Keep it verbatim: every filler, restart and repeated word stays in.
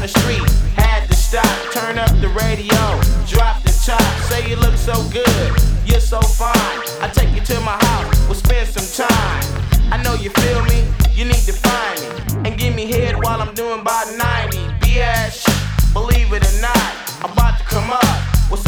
the street. Had to stop, turn up the radio.